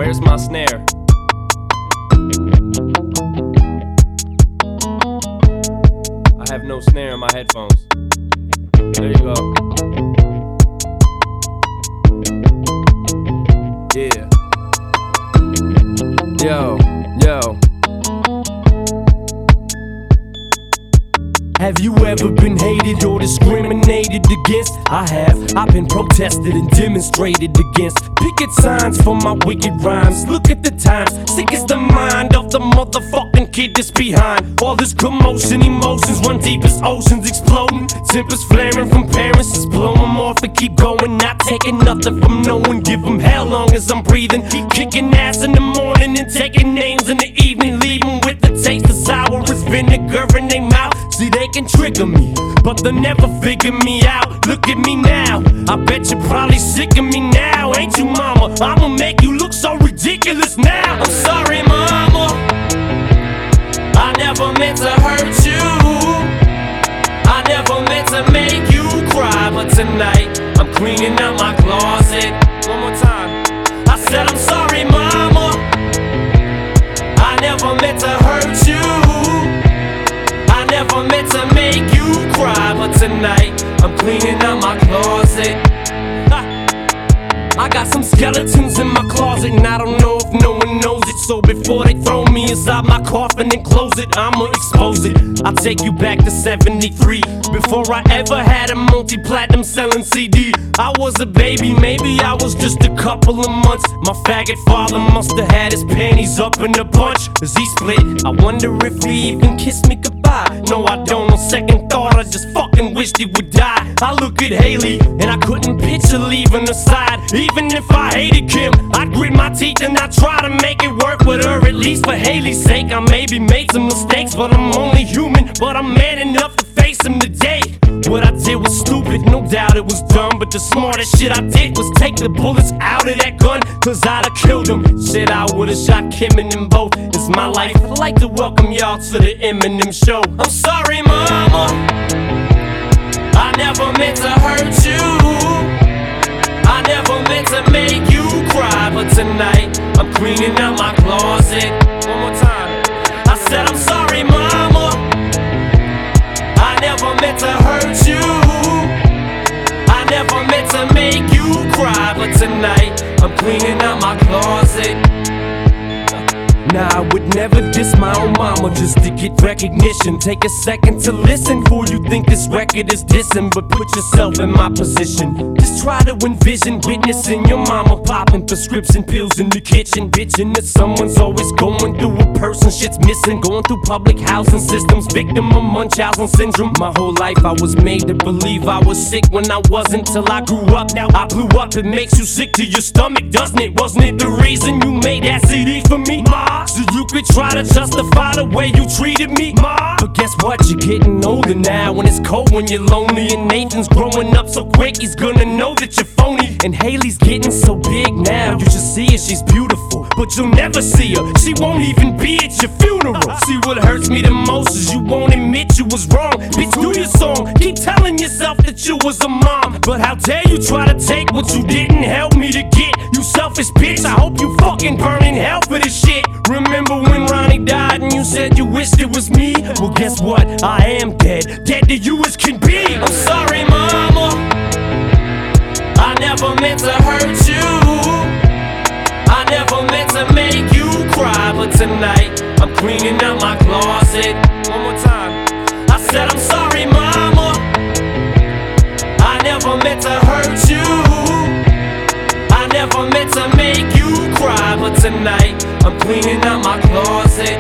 Where's my snare? I have no snare in my headphones. There you go. Yeah. Yo. Have you ever been hated or discriminated against? I have. I've been protested and demonstrated against. Picket signs for my wicked rhymes. Look at the times. Sick is the mind of the motherfucking kid that's behind all this commotion. Emotions run deep as oceans exploding. Tempers flaring from parents. Just blow them off and keep going. Not taking nothing from no one. Give them hell long as I'm breathing. Keep kicking ass in the morning and taking names in the evening. Leaving with the taste of sour as vinegar in their mouth. See, they can trigger me, but they'll never figure me out. Look at me now, I bet you're probably sick of me now. Ain't you, mama? I'ma make you look so ridiculous now. I'm sorry, mama, I never meant to hurt you. I never meant to make you cry, but tonight I'm cleaning out my closet. One more time. I said I'm sorry, mama, I never meant to hurt you. I never meant to make you cry, but tonight I'm cleaning out my closet. I got some skeletons in my closet, and I don't know if no one knows it. So before they throw me inside my coffin and close it, I'ma expose it. I'll take you back to 73, before I ever had a multi-platinum selling CD. I was a baby, maybe I was just a couple of months. My faggot father must have had his panties up in a bunch, cause he split. I wonder if he even kissed me goodbye. No, I don't. On second thought, I just fucking wished he would die. I look at Haley, and I couldn't picture leaving her side. Even if I hated Kim, I'd grit my teeth and I'd try to make it work with her. At least for Haley's sake, I maybe made some mistakes, but I'm only human. But I'm man enough to face them today. What I did was stupid, no doubt it was dumb, but the smartest shit I did was take the bullets out of that gun, cause I'd have killed him. Shit, I would've shot Kim and them both. It's my life. I'd like to welcome y'all to the Eminem show. I'm sorry, mama, I never meant to hurt you. I never meant to make you cry, but tonight I'm cleaning out my closet. One more time. I said I'm sorry, mama, I never meant to hurt you. I never meant to make you cry, but tonight I'm cleaning out my closet. Nah, I would never diss my own mama just to get recognition. Take a second to listen before you think this record is dissing, but put yourself in my position. Just try to envision witnessing your mama popping prescription pills in the kitchen, bitching that someone's always going through a person shit's missing. Going through public housing systems, victim of Munchausen syndrome. My whole life I was made to believe I was sick when I wasn't, till I grew up. Now I blew up. It makes you sick to your stomach, doesn't it? Wasn't it the reason you made that CD for me, ma? So you could try to justify the way you treated me, ma. But guess what? You're getting older now, when it's cold, when you're lonely. And Nathan's growing up so quick, he's gonna know that you're phony. And Haley's getting so big now, you just see her, she's beautiful, but you'll never see her. She won't even be at your funeral. See, what hurts me the most is you won't admit you was wrong. Bitch, do your song, keep telling yourself that you was a mom. But how dare you try to take what you didn't help me to get, you selfish bitch. I hope you fucking burn in hell for this shit. Remember when Ronnie died and you said you wished it was me? Well, guess what? I am dead, dead to you as can be. I'm sorry, mama, I never meant to hurt you. I never meant to make you cry, but tonight I'm cleaning out my closet. One more time. I said I'm sorry, mama, I never meant to hurt you. I never meant to make you cry, but tonight I'm cleaning out my closet.